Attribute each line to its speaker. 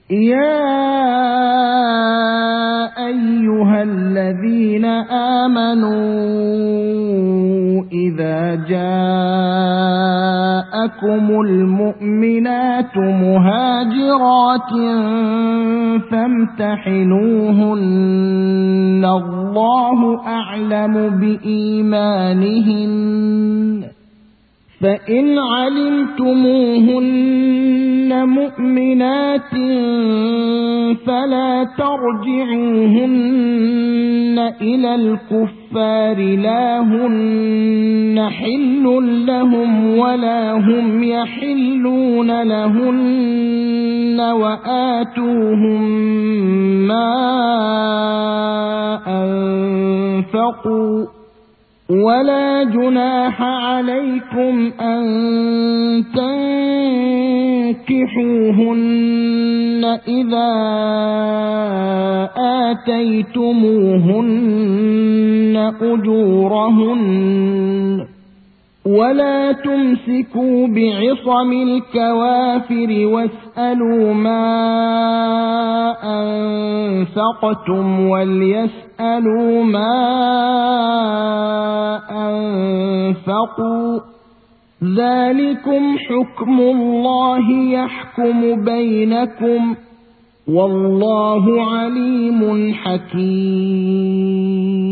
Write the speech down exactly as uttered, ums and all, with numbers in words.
Speaker 1: يا أيها الذين آمنوا إذا جاءكم المؤمنات مهاجرات فامتحنوهن الله أعلم بإيمانهن فإن علمتموهن مؤمنات فلا ترجعوهن إلى الكفار لا هن حل لهم ولا هم يحلون لهن وآتوهم ما أنفقوا ولا جناح عليكم أن تنكحوهن إذا آتيتموهن أجورهن ولا تمسكوا بعصم الكوافر واسألوا ما أنفقتم وليسألوا ما أنفقوا ذلكم حكم الله يحكم بينكم والله عليم حكيم.